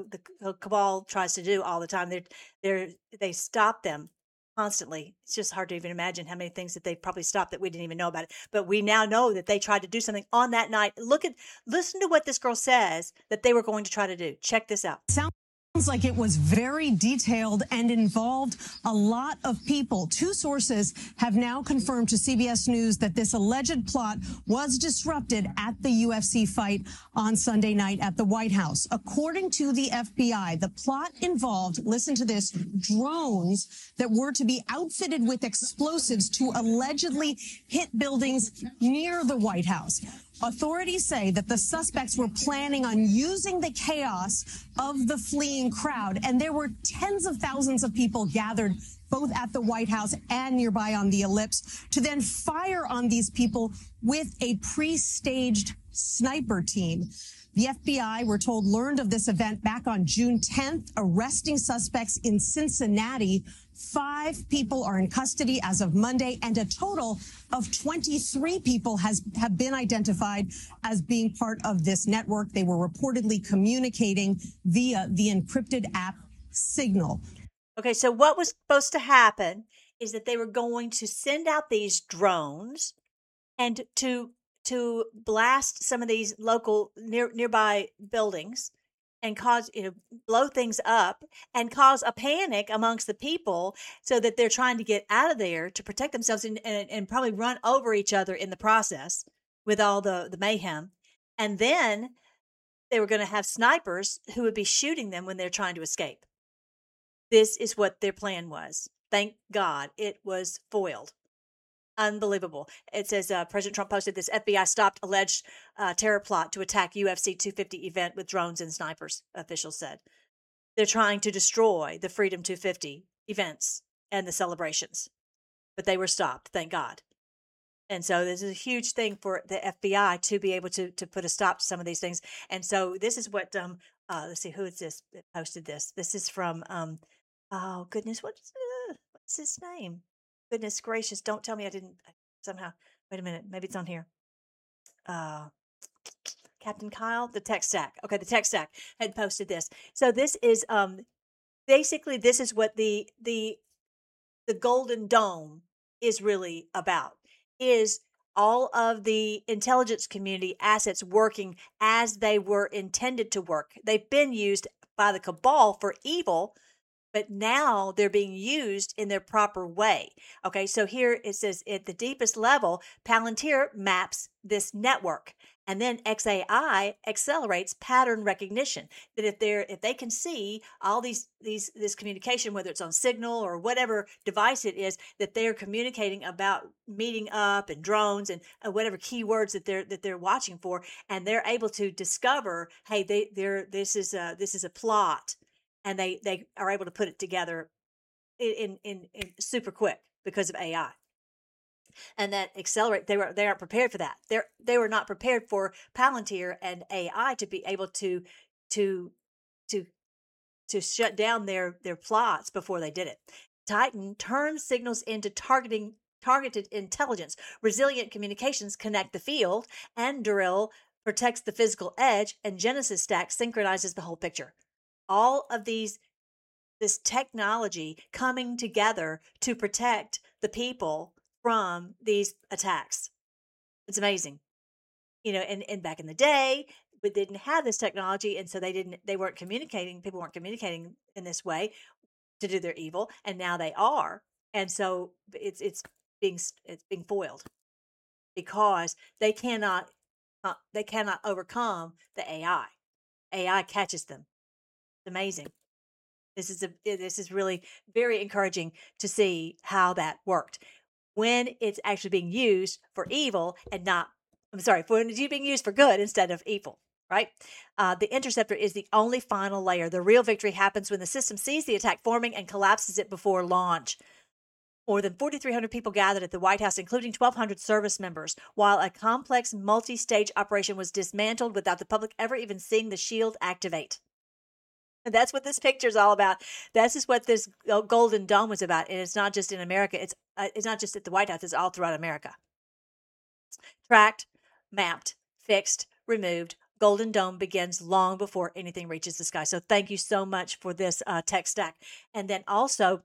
cabal tries to do all the time. They stop them constantly. It's just hard to even imagine how many things that they probably stopped that we didn't even know about it. But we now know that they tried to do something on that night. Listen to what this girl says that they were going to try to do. Check this out.
Sounds like it was very detailed and involved a lot of people. Two sources have now confirmed to CBS News that this alleged plot was disrupted at the UFC fight on Sunday night at the White House. According to the FBI, the plot involved, listen to this, drones that were to be outfitted with explosives to allegedly hit buildings near the White House. Authorities say that the suspects were planning on using the chaos of the fleeing crowd, and there were tens of thousands of people gathered both at the White House and nearby on the Ellipse to then fire on these people with a pre-staged sniper team. The FBI, we're told, learned of this event back on June 10th, arresting suspects in Cincinnati. 5 people are in custody as of Monday, and a total of 23 people have been identified as being part of this network. They were reportedly communicating via the encrypted app Signal.
Okay, so what was supposed to happen is that they were going to send out these drones and to blast some of these local nearby buildings and cause, blow things up and cause a panic amongst the people so that they're trying to get out of there to protect themselves and probably run over each other in the process with all the mayhem. And then they were going to have snipers who would be shooting them when they're trying to escape. This is what their plan was. Thank God it was foiled. Unbelievable. It says President Trump posted this: FBI stopped alleged terror plot to attack UFC 250 event with drones and snipers, officials said. They're trying to destroy the Freedom 250 events and the celebrations, but they were stopped, thank God. And so this is a huge thing for the FBI to be able to put a stop to some of these things. And so this is what let's see, who is this that posted this? This is from, oh goodness, what's his name? Goodness gracious, don't tell me I didn't somehow. Wait a minute, maybe it's on here. Captain Kyle, the Tech Stack. Okay, the Tech Stack had posted this. So this is basically this is what the Golden Dome is really about. Is all of the intelligence community assets working as they were intended to work. They've been used by the cabal for evil, but now they're being used in their proper way. Okay, so here it says at the deepest level, Palantir maps this network, and then XAI accelerates pattern recognition. That if they can see all this communication, whether it's on Signal or whatever device it is, that they're communicating about meeting up and drones and whatever keywords that they're watching for, and they're able to discover, hey, this is a plot. And they are able to put it together in super quick because of AI, and that accelerate. They aren't prepared for that. They were not prepared for Palantir and AI to be able to shut down their plots before they did it. Titan turns signals into targeted intelligence. Resilient communications connect the field, and Drill protects the physical edge, and Genesis Stack synchronizes the whole picture. All of this technology coming together to protect the people from these attacks. It's amazing. And back in the day, we didn't have this technology, and so people weren't communicating in this way to do their evil, and now they are. And so it's being foiled because they cannot overcome the AI. AI catches them. It's amazing. This is really very encouraging to see how that worked when it's actually being used for evil and when it's being used for good instead of evil, right? The interceptor is the only final layer. The real victory happens when the system sees the attack forming and collapses it before launch. More than 4,300 people gathered at the White House, including 1,200 service members, while a complex multi-stage operation was dismantled without the public ever even seeing the shield activate. And that's what this picture is all about. This is what this Golden Dome was about. And it's not just in America. It's not just at the White House. It's all throughout America. Tracked, mapped, fixed, removed. Golden Dome begins long before anything reaches the sky. So thank you so much for this tech stack. And then also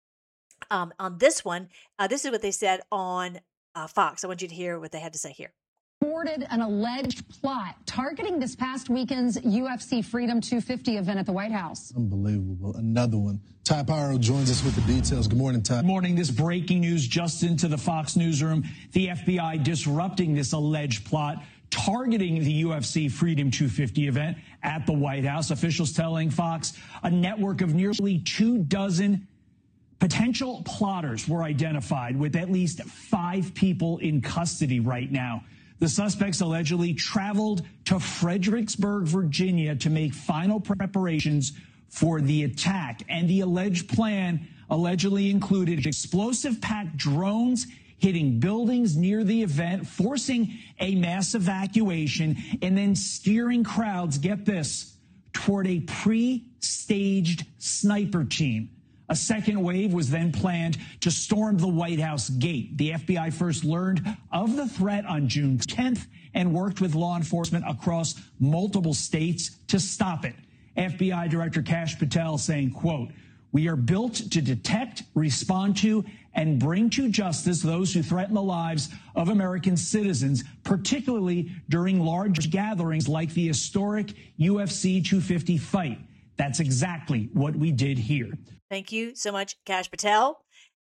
on this one, this is what they said on Fox. I want you to hear what they had to say here.
Reported an alleged plot targeting this past weekend's UFC Freedom 250 event at the White House.
Unbelievable. Another one. Ty Pyro joins us with the details. Good morning, Ty.
Good morning. This breaking news just into the Fox newsroom. The FBI disrupting this alleged plot targeting the UFC Freedom 250 event at the White House. Officials telling Fox a network of nearly 24 potential plotters were identified, with at least 5 people in custody right now. The suspects allegedly traveled to Fredericksburg, Virginia to make final preparations for the attack. And the alleged plan allegedly included explosive-packed drones hitting buildings near the event, forcing a mass evacuation, and then steering crowds, get this, toward a pre-staged sniper team. A second wave was then planned to storm the White House gate. The FBI first learned of the threat on June 10th and worked with law enforcement across multiple states to stop it. FBI Director Kash Patel saying, quote, "We are built to detect, respond to, and bring to justice those who threaten the lives of American citizens, particularly during large gatherings like the historic UFC 250 fight." That's exactly what we did here.
Thank you so much, Kash Patel.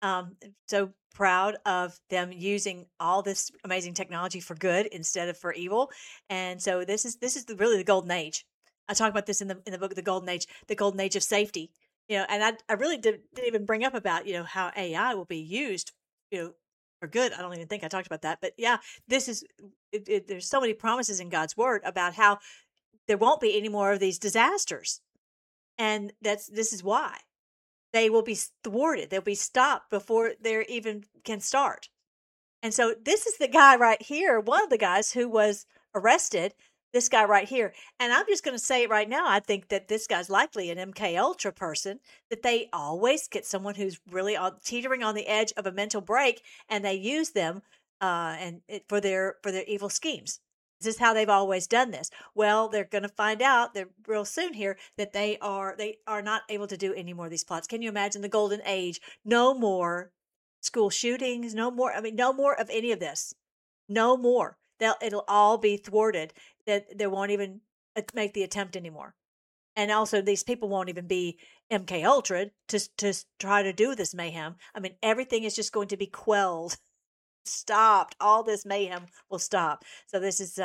So proud of them using all this amazing technology for good instead of for evil. And so this is really the golden age. I talk about this in the book, The Golden Age of safety. And I really didn't even bring up about how AI will be used for good. I don't even think I talked about that, but yeah, this is there's so many promises in God's word about how there won't be any more of these disasters, and this is why. They will be thwarted. They'll be stopped before they even can start. And so this is the guy right here, one of the guys who was arrested this guy right here. And I'm just going to say it right now. I think that this guy's likely an MK Ultra person, that they always get someone who's really teetering on the edge of a mental break, and they use them for their evil schemes. This is how they've always done this. Well, they're going to find out that real soon here that they are not able to do any more of these plots. Can you imagine the golden age? No more school shootings, no more of any of this. No more. It'll all be thwarted. That they won't even make the attempt anymore. And also, these people won't even be MK Ultra to try to do this mayhem. I mean, everything is just going to be quelled, stopped. All this mayhem will stop. So this is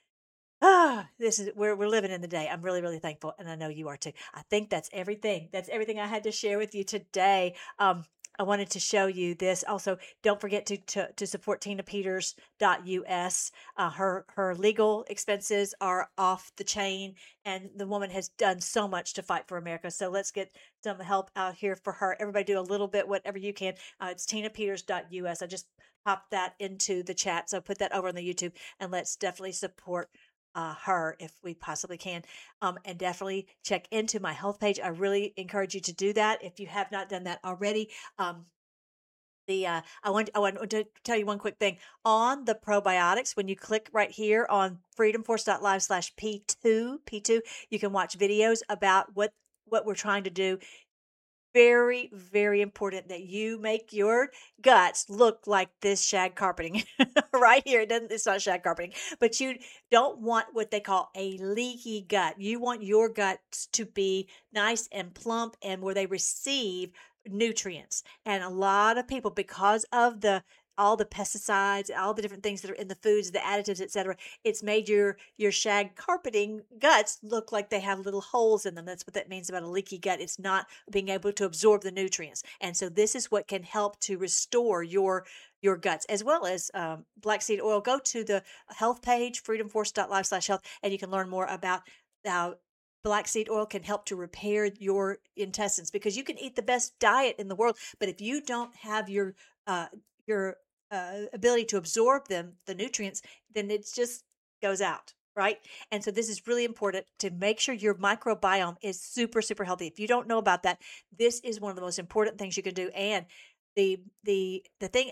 we're living in the day. I'm really, really thankful, and I know you are too. I think that's everything. That's everything I had to share with you today. I wanted to show you this. Also, don't forget to support TinaPeters.us. Her legal expenses are off the chain, and the woman has done so much to fight for America. So let's get some help out here for her. Everybody do a little bit, whatever you can. It's TinaPeters.us. I just popped that into the chat, so put that over on the YouTube, and let's definitely support her if we possibly can, and definitely check into my health page. I really encourage you to do that if you have not done that already. I want to tell you one quick thing on the probiotics. When you click right here on freedomforce.live/P2, you can watch videos about what we're trying to do. Very, very important that you make your guts look like this shag carpeting right here. It's not shag carpeting, but you don't want what they call a leaky gut. You want your guts to be nice and plump and where they receive nutrients. And a lot of people, because of all the pesticides, all the different things that are in the foods, the additives, etc., it's made your shag carpeting guts look like they have little holes in them. That's what that means about a leaky gut. It's not being able to absorb the nutrients. And so this is what can help to restore your guts, as well as black seed oil. Go to the health page, freedomforce.live/health, and you can learn more about how black seed oil can help to repair your intestines, because you can eat the best diet in the world, but if you don't have your ability to absorb the nutrients, then it just goes out, right? And so this is really important to make sure your microbiome is super, super healthy. If you don't know about that, this is one of the most important things you can do. And the thing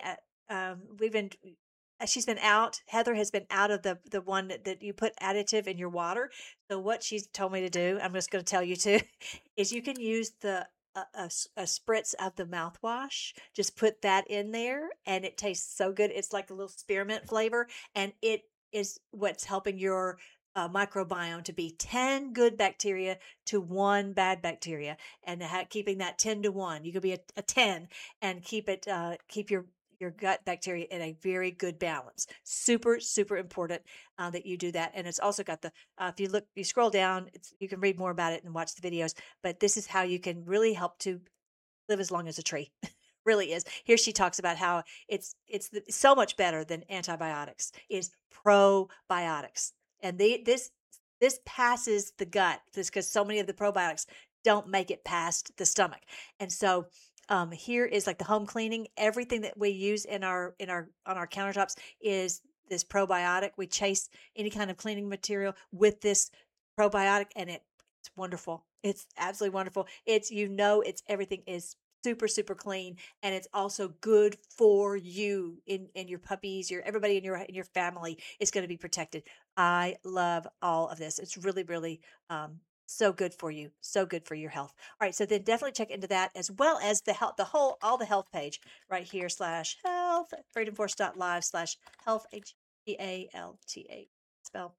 she's been out. Heather has been out of the one that you put additive in your water. So what she's told me to do, I'm just going to tell you too, is you can use a spritz of the mouthwash. Just put that in there, and it tastes so good. It's like a little spearmint flavor, and it is what's helping your microbiome to be 10 good bacteria to 1 bad bacteria, and keeping that 10 to 1. You could be a 10 and keep your gut bacteria in a very good balance. Super, super important that you do that. And it's also got if you scroll down, you can read more about it and watch the videos, but this is how you can really help to live as long as a tree. Really is. Here she talks about how it's so much better than antibiotics is probiotics. And this passes the gut, because so many of the probiotics don't make it past the stomach. And so here is like the home cleaning. Everything that we use on our countertops is this probiotic. We chase any kind of cleaning material with this probiotic, and it's wonderful. It's absolutely wonderful. Everything is super, super clean, and it's also good for you and your puppies. Everybody in your family is going to be protected. I love all of this. It's really, really so good for you. So good for your health. All right. So then definitely check into that, as well as all the health page right here /health, freedomforce.live/health, HEALTA spell.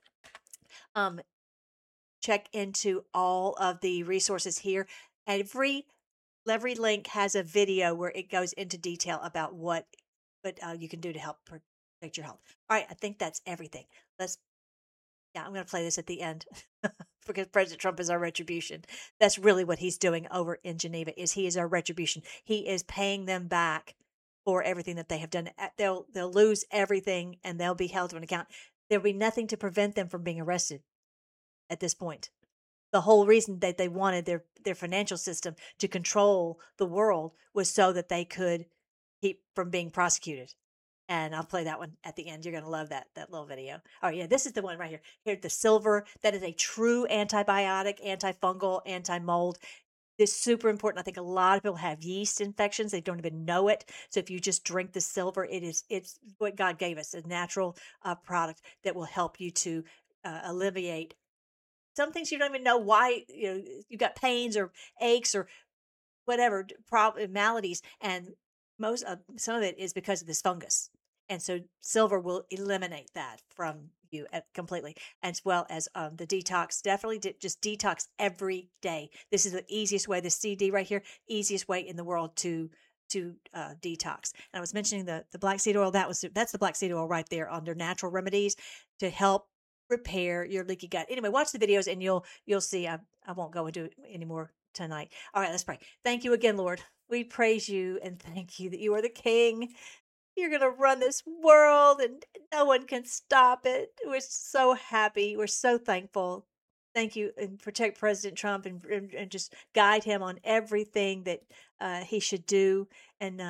Check into all of the resources here. Every link has a video where it goes into detail about what you can do to help protect your health. All right. I think that's everything. I'm going to play this at the end because President Trump is our retribution. That's really what he's doing over in Geneva. He is our retribution. He is paying them back for everything that they have done. They'll lose everything, and they'll be held to an account. There'll be nothing to prevent them from being arrested at this point. The whole reason that they wanted their financial system to control the world was so that they could keep from being prosecuted. And I'll play that one at the end. You're going to love that little video. Oh, yeah, this is the one right here. Here, the silver. That is a true antibiotic, antifungal, anti-mold. It's super important. I think a lot of people have yeast infections. They don't even know it. So if you just drink the silver, it's what God gave us, a natural product that will help you to alleviate some things you don't even know why. You've got pains or aches or whatever maladies, and some of it is because of this fungus. And so silver will eliminate that from you completely, as well as the detox. Definitely just detox every day. This is the easiest way. The CD right here, easiest way in the world to detox. And I was mentioning the black seed oil. That's the black seed oil right there under natural remedies to help repair your leaky gut. Anyway, watch the videos and you'll see. I won't go into it anymore tonight. All right, let's pray. Thank you again, Lord. We praise you and thank you that you are the King. You're going to run this world and no one can stop it. We're so happy. We're so thankful. Thank you, and protect President Trump and just guide him on everything that he should do. And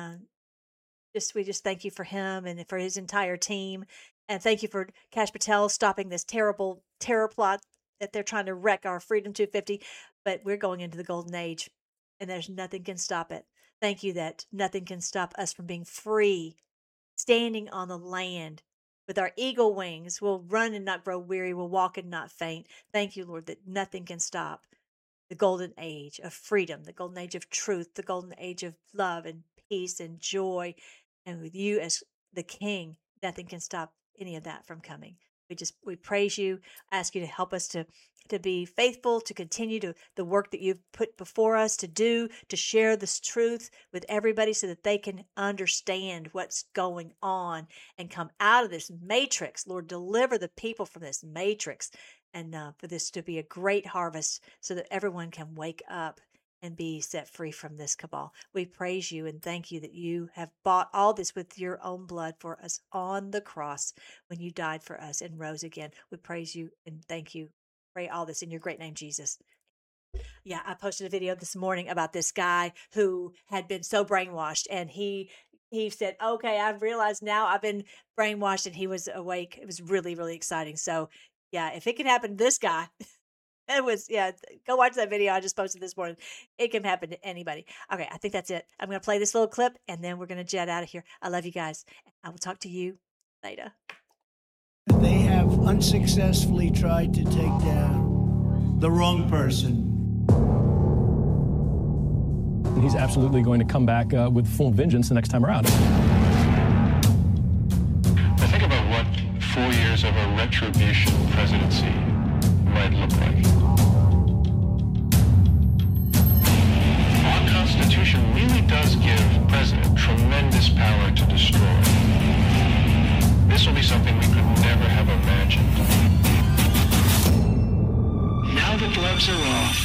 we just thank you for him and for his entire team. And thank you for Kash Patel stopping this terrible terror plot that they're trying to wreck our Freedom 250. But we're going into the golden age and there's nothing can stop it. Thank you that nothing can stop us from being free, standing on the land with our eagle wings. We'll run and not grow weary. We'll walk and not faint. Thank you, Lord, that nothing can stop the golden age of freedom, the golden age of truth, the golden age of love and peace and joy. And with you as the King, nothing can stop any of that from coming. We praise you, ask you to help us to be faithful, to continue to the work that you've put before us to do, to share this truth with everybody so that they can understand what's going on and come out of this matrix. Lord, deliver the people from this matrix and for this to be a great harvest so that everyone can wake up and be set free from this cabal. We praise you and thank you that you have bought all this with your own blood for us on the cross when you died for us and rose again. We praise you and thank you. Pray all this in your great name, Jesus. Yeah, I posted a video this morning about this guy who had been so brainwashed, and he said, okay, I've realized now I've been brainwashed, and he was awake. It was really, really exciting. So yeah, if it can happen to this guy, go watch that video I just posted this morning. It can happen to anybody. Okay, I think that's it. I'm going to play this little clip, and then we're going to jet out of here. I love you guys. I will talk to you later.
They have unsuccessfully tried to take down the wrong person.
He's absolutely going to come back with full vengeance the next time around.
I think about what 4 years of a retribution presidency might look like. Our Constitution really does give the president tremendous power to destroy. This will be something we could never have imagined.
Now the gloves are off.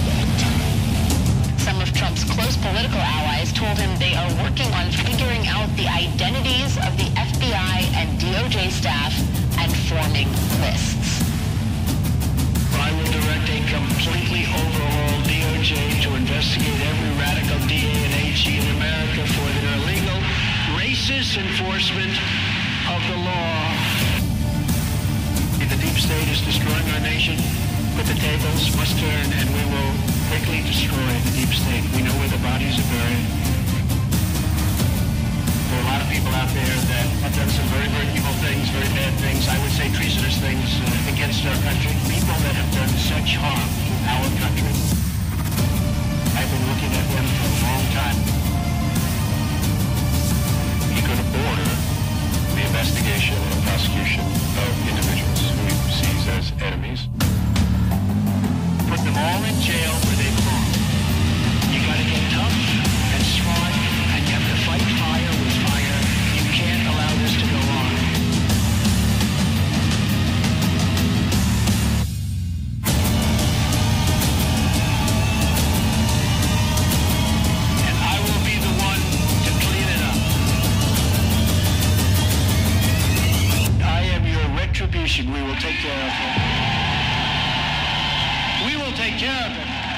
Some of Trump's close political allies told him they are working on figuring out the identities of the FBI and DOJ staff and forming lists.
I will direct a completely overhauled DOJ to investigate every radical DA and AG in America for their illegal, racist enforcement of the law. The deep state is destroying our nation, but the tables must turn and we will quickly destroy the deep state. We know where the bodies are buried. There are a lot of people out there that have done some very, very evil things, very bad things, I would say treasonous things against our country. People that have done such harm to our country. I've been looking at them for a long time.
He could order the investigation and prosecution of individuals who he sees as enemies.
Put them all in jail where they belong. You gotta get tough and smart, and you have to fight fire with fire. You can't allow this to go on. And I will be the one to clean it up. I am your retribution. We will take care of it. We will take care of it.